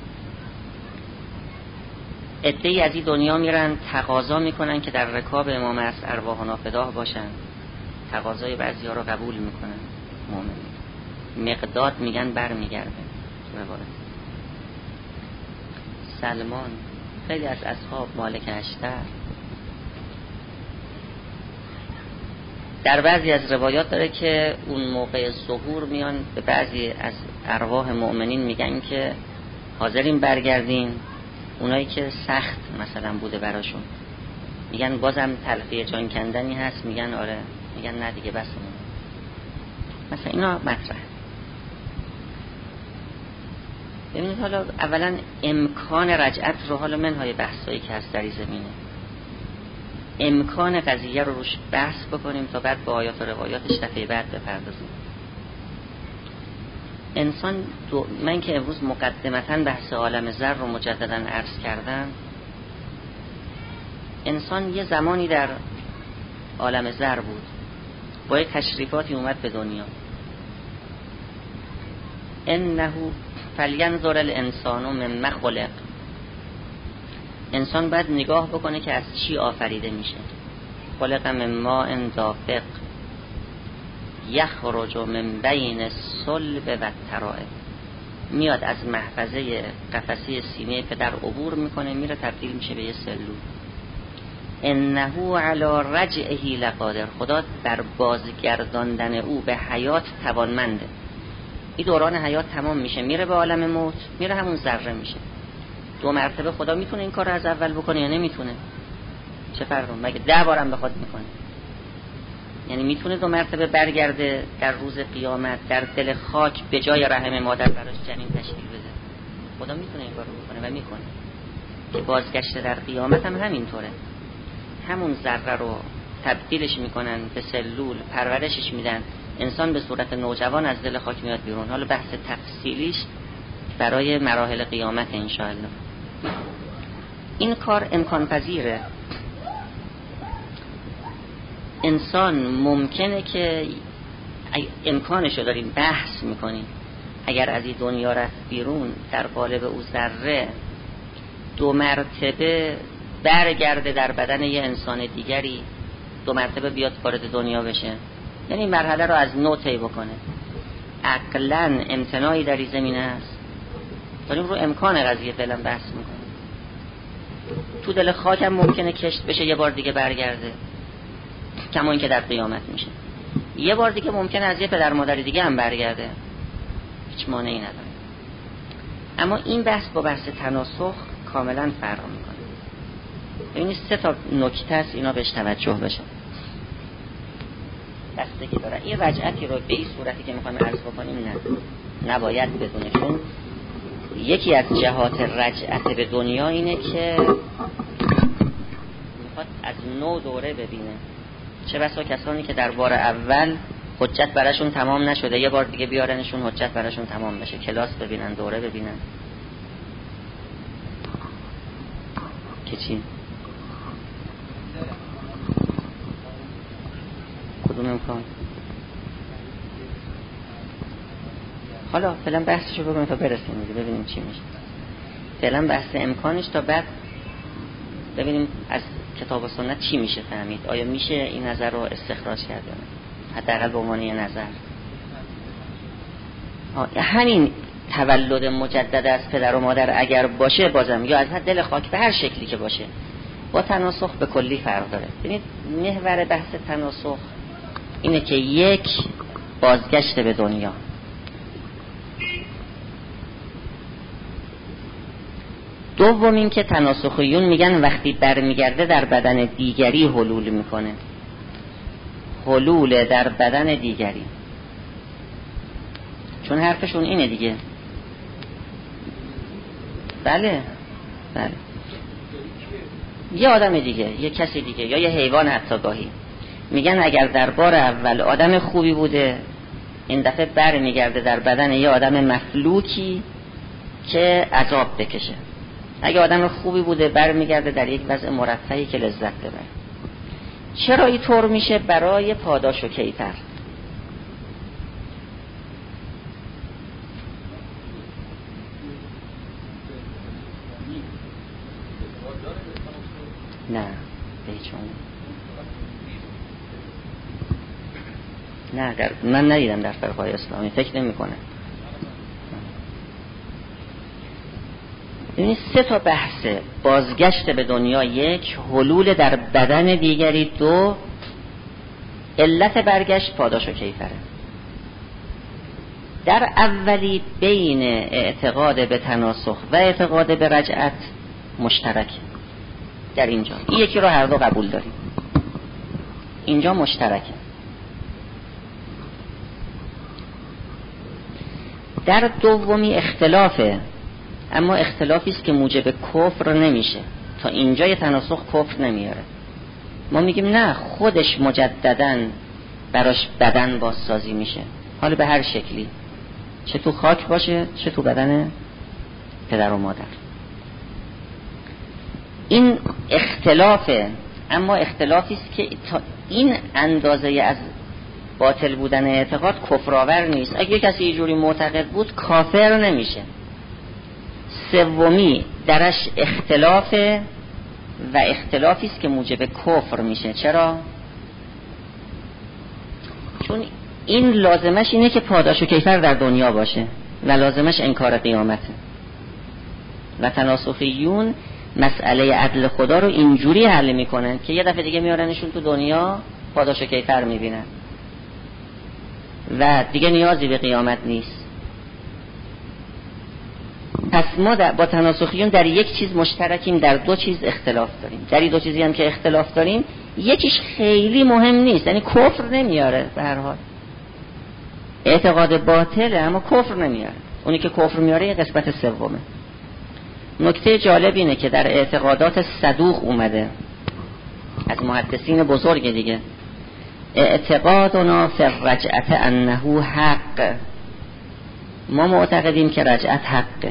عده‌ای از این دنیا میرن تقاضا میکنن که در رکاب امام عصر ارواحنا فداه باشن، تقاضای بعضی‌ها رو قبول میکنن مؤمنین. مقداد میگن برمیگرده. سلمان، خیلی از اصحاب، مالک اشتر، در بعضی از روایات داره که اون موقع ظهور میان به بعضی از ارواح مؤمنین میگن که حاضرین برگردین. اونایی که سخت مثلا بوده براشون میگن بازم تلخی جان کندنی هست، میگن آره، میگن نه دیگه بسمون. مثلا اینا مطرح. ببینید حالا اولا امکان رجعت رو حالا منهای بحثایی که هست در این زمینه، امکان قضیه رو روش بحث بکنیم تا بعد با آیات و روایاتش دفعه بعد بپردازیم. انسان من که امروز مقدمتاً بحث عالم ذر رو مجدداً عرض کردم، انسان یه زمانی در عالم ذر بود، با یک تشریفاتی اومد به دنیا. انه فلینظر الانسان مما خلق، انسان باید نگاه بکنه که از چی آفریده میشه. خلق من ماء دافق یخرج من بین الصلب و الترائب، میاد از محفظه قفسه سینه پدر عبور میکنه، میره تبدیل میشه به یه سلول. انه علی رجعه لقادر، خدا در بازگرداندن او به حیات توانمنده. این دوران حیات تمام میشه، میره به عالم موت، میره همون ذره میشه. 2 مرتبه خدا میتونه این کار رو از اول بکنه یا نمیتونه؟ چه فرقی مگه 10 بارم بخواد میکنه؟ یعنی میتونه 2 مرتبه برگرده در روز قیامت در دل خاک به جای رحم مادر براش جنین تشکیل بده؟ خدا میتونه این کار رو بکنه و میکنه. که بازگشت در قیامت هم همینطوره، همون ذره رو تبدیلش میکنن به سلول، پرورشش میدن، انسان به صورت نوجوان از دل خاک میاد بیرون. حالا بحث تفصیلیش برای مراحل قیامت انشاءالله. این کار امکان پذیره. انسان ممکنه که امکانشو داریم بحث میکنیم، اگر از این دنیا رفت بیرون در قالب او ذره 2 مرتبه برگرده در بدن یه انسان دیگری، 2 مرتبه بیاد وارد دنیا بشه، یعنی این مرحله رو از نو طی بکنه. عقلاً امتناعی در این زمینه است. داریم رو امکان قضیه فعلا بحث میکنیم. تو دل خاک هم ممکنه کشت بشه یه بار دیگه برگرده، کما این که در قیامت میشه. یه بار دیگه ممکنه از یه پدر مادر دیگه هم برگرده، هیچ مانعی نداره. اما این بحث با بحث تناسخ کاملا فرق میکنه. این 3 تا نکته است، اینا بهش توجه بشه. بستگی داره. این رجعتی رو به این صورتی که میخوایم عرض بکنیم نباید بدونه، چون یکی از جهات رجعت به دنیا اینه که میخواد از نو دوره ببینه. چه بسا کسانی که در بار اول حجت براشون تمام نشده، یه بار دیگه بیارنشون حجت براشون تمام بشه، کلاس ببینن، دوره ببینن. که چی؟ کدوم امکان؟ حالا فعلا بحثشو بگم تا برسیم دیگه ببینیم چی میشه. فعلا بحث امکانش تا بعد ببینیم از کتاب و سنت چی میشه فهمید. آیا میشه این نظر رو استخراج کرد یا نه؟ حداقل به عنوان یه نظر. همین تولد مجدد از پدر و مادر اگر باشه، بازم یا از دل خاک، به هر شکلی که باشه، با تناسخ به کلی فرق داره. ببینید محور بحث تناسخ اینه که یک، بازگشت به دنیا. دوم این که تناسخیون میگن وقتی برمیگرده در بدن دیگری حلول میکنه، حلول در بدن دیگری. چون حرفشون اینه دیگه. بله یه آدم دیگه، یه کسی دیگه، یا یه حیوان حتی گاهی. میگن اگر در بار اول آدم خوبی بوده، این دفعه برمیگرده در بدن یه آدم مفلوکی که عذاب بکشه. اگه آدم خوبی بوده برمیگرده در یک وضع مرفهی که لذت ببره. چرا این طور میشه؟ برای پاداش و کیفر. نه بیچون نه من ندیدم در فرقای اسلامی، فکر نمی کنم. این 3 تا بحثه: بازگشت به دنیا 1، حلول در بدن دیگری 2، علت برگشت پاداش و کیفره. در اولی بین اعتقاد به تناسخ و اعتقاد به رجعت مشترک. در اینجا این یکی رو هر دو قبول داریم، اینجا مشترکه. در دومی اختلافه، اما اختلافی است که موجب کفر نمیشه. تا اینجای تناسخ کفر نمیاره. ما میگیم نه، خودش مجدداً براش بدن بازسازی میشه، حالا به هر شکلی، چه تو خاک باشه چه تو بدن پدر و مادر. این اختلافه، اما اختلافی است که تا این اندازه از باطل بودن اعتقاد کفرآور نیست. اگه کسی یه جوری معتقد بود کافر نمیشه. سومی درش اختلافه و اختلافی است که موجب کفر میشه. چرا؟ چون این لازمش اینه که پاداش و کیفر در دنیا باشه و لازمش انکار قیامته. و تناسخیون مسئله عدل خدا رو اینجوری حل میکنن که یه دفعه دیگه میارنشون تو دنیا، پاداش و کیفر میبینن و دیگه نیازی به قیامت نیست. پس ما با تناسخیون در یک چیز مشترکیم، در دو چیز اختلاف داریم. در این دو چیزی هم که اختلاف داریم یکیش خیلی مهم نیست، یعنی کفر نمیاره، به هر حال اعتقاد باطله اما کفر نمیاره. اونی که کفر میاره یه قسمت سومه. نکته جالب اینه که در اعتقادات صدوق اومده از محدثین بزرگ دیگه، اعتقادنا فی الرجعت انه حق، ما معتقدیم که رجعت حقه.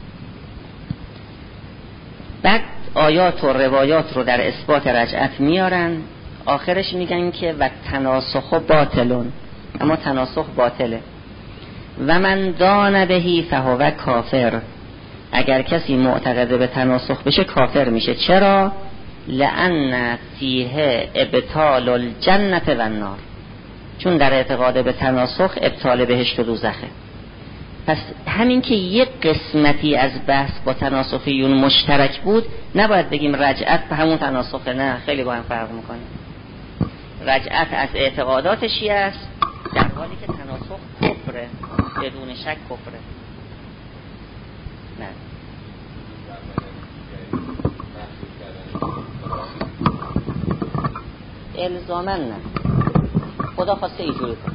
بعد آیات و روایات رو در اثبات رجعت میارن، آخرش میگن که و تناسخ باطلون، اما تناسخ باطله. و من دان بهی فهو کافر، اگر کسی معتقد به تناسخ بشه کافر میشه. چرا؟ لأن فیه ابطال الجنة و النار، چون در اعتقاد به تناسخ ابطال بهشت و دوزخه. پس همین که یک قسمتی از بحث با تناسخیون مشترک بود، نباید بگیم رجعت به همون تناسخه، نه، خیلی با هم فرق میکنه. رجعت از اعتقادات شیعه است، در حالی که تناسخ کفره، بدون شک کفره. نه الزامن نه، خدا خواسته اینجوری کنه.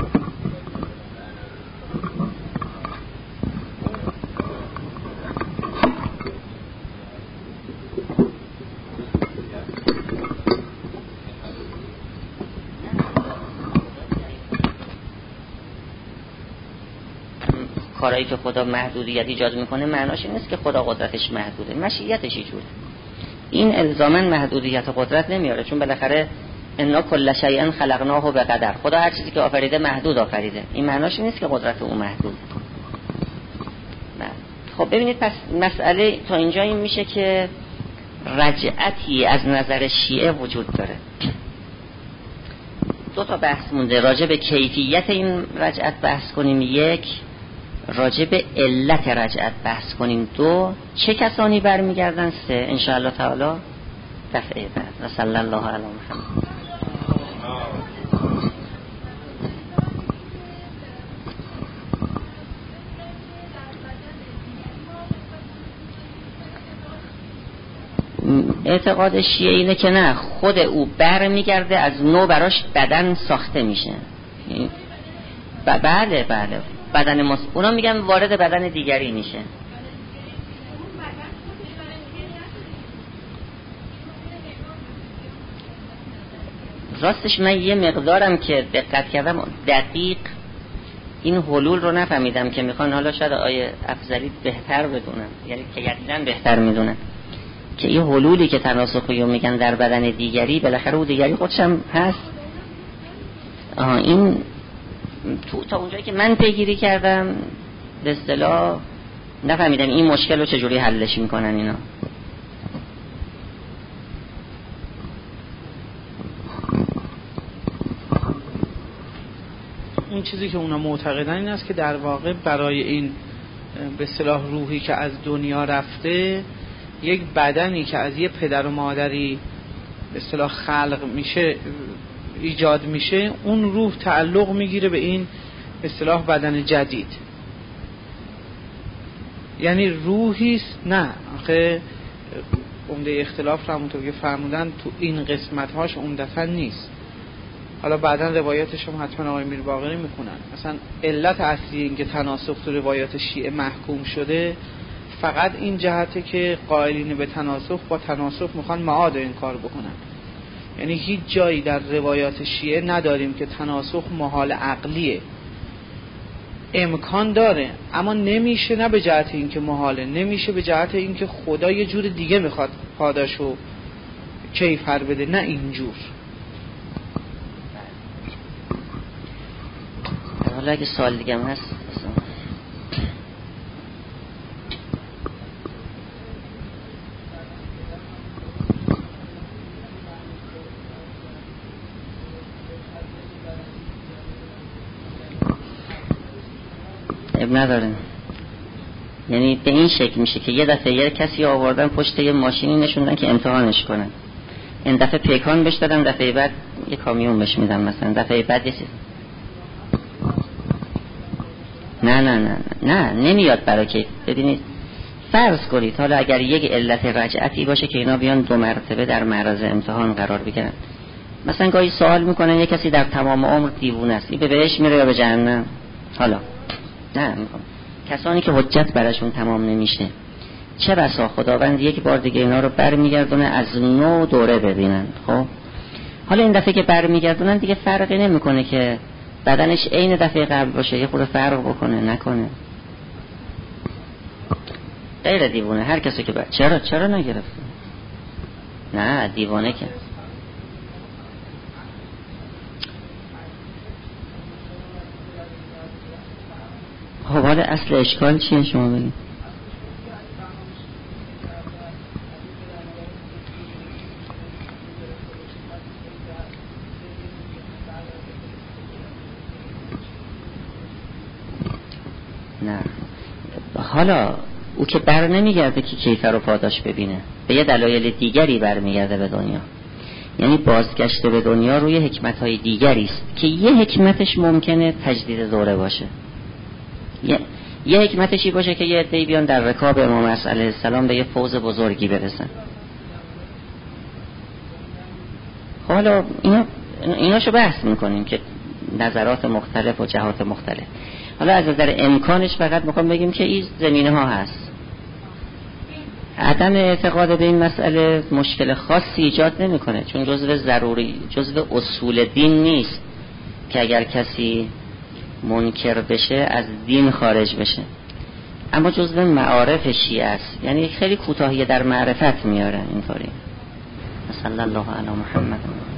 کارهایی که خدا محدودیت ایجاد میکنه معناش این نیست که خدا قدرتش محدوده، مشیتش اینجوره. این الزاماً محدودیت قدرت نمیاره، چون بالاخره انا کل شیء خلقناه بقدر، خدا هر چیزی که آفریده محدود آفریده. این معناش نیست که قدرت او محدود. خب ببینید، پس مسئله تا اینجا این میشه که رجعتی از نظر شیعه وجود داره. دو تا بحث مونده، راجع به کیفیت این رجعت بحث کنیم، یک راجع به علت رجعت بحث کنیم، دو چه کسانی برمیگردن، سه ان شاء الله تعالی دفعه بعد. و صلی الله علی محمد. اعتقاد شیعه اینه که نه، خود او برمیگرده، از نو براش بدن ساخته میشه. بله بدن ما، اونا میگن وارد بدن دیگری میشه. راستش من یه مقدارم که دقت کردم دقیق این حلول رو نفهمیدم که میخوان، حالا شاید آیه افضلی بهتر بدونن، یعنی که یقینا بهتر میدونن که این حلولی که تناسخی میگن در بدن دیگری، بالاخره او دیگری خودشم هست. این تا اونجایی که من پیگیری کردم به اصطلاح نفهمیدم این مشکل رو چجوری حلش میکنن اینا. این چیزی که اونا معتقدن این است که در واقع برای این به اصطلاح روحی که از دنیا رفته، یک بدنی که از یه پدر و مادری به اصطلاح خلق میشه، ایجاد میشه، اون روح تعلق میگیره به این به اصطلاح بدن جدید. یعنی روحیست، نه آخه عمده اختلاف رو همونطور که فرمودن تو این قسمت هاش عمدتا نیست. حالا بعدا روایاتش هم حتما آقای میر باقری میخونن. مثلا علت اصلی این که تناسخ تو روایات شیعه محکوم شده فقط این جهته که قائلین به تناسخ با تناسخ میخوان معاد این کار بکنن. یعنی هیچ جایی در روایات شیعه نداریم که تناسخ محال عقلیه، امکان داره اما نمیشه، نه به جهت این که محاله، نمیشه به جهت این که خدا یه جور دیگه میخواد پاداشو کیفر بده، نه اینجور. حالا اگه سوال دیگه هم هست اب نداره. یعنی به این شکل میشه که یه دفعه یه کسی آوردن پشت یه ماشینی نشوندن که امتحانش کنن، این دفعه پیکان بهش دادن، دفعه بعد یه کامیون بهش میدن، مثلا دفعه بعد یه چیز. نه نمیاد. برای که ببینید فرض کنید حالا اگر یک علت رجعتی باشه که اینا بیان 2 مرتبه در معرض امتحان قرار بگیرن، مثلا گاهی سوال میکنن یه کسی در تمام عمر دیوونه است، این به بهشت میره یا به جهنم؟ حالا نه میگم کسانی که حجت براشون تمام نمیشه، چه بسا خداوند یک بار دیگه اینا رو برمیگردونه از نو دوره ببینن. خب حالا این دفعه که برمیگردونن دیگه فرقی نمیکنه که بدنش عین دفعه قبل باشه، یه خورده فرق بکنه نکنه، غیر دیوانه. هر کسی که چرا نگرفته؟ نه دیوانه که خب حالا اصل اشکال چیه شما بگید؟ نه حالا او که بر نمیگرده که کیفر و پاداش ببینه، به یه دلایل دیگری برمیگرده به دنیا. یعنی بازگشت به دنیا روی حکمت‌های دیگری است که یه حکمتش ممکنه تجدید دوره باشه، یه حکمتشی باشه که یه عده‌ای بیان در رکاب امام علیه السلام به یه فوز بزرگی برسن. حالا ایناشو بحث میکنیم که نظرات مختلف و جهات مختلف. حالا از نظر امکانش فقط میخوام بگیم که این زمینه ها هست. عدم اعتقاد به این مسئله مشکل خاصی ایجاد نمیکنه، چون جزو اصول دین نیست که اگر کسی منکر بشه از دین خارج بشه، اما جزو معارف شیعه است. یعنی خیلی کوتاهی در معرفت میاره اینطوری. صلی الله علی محمد.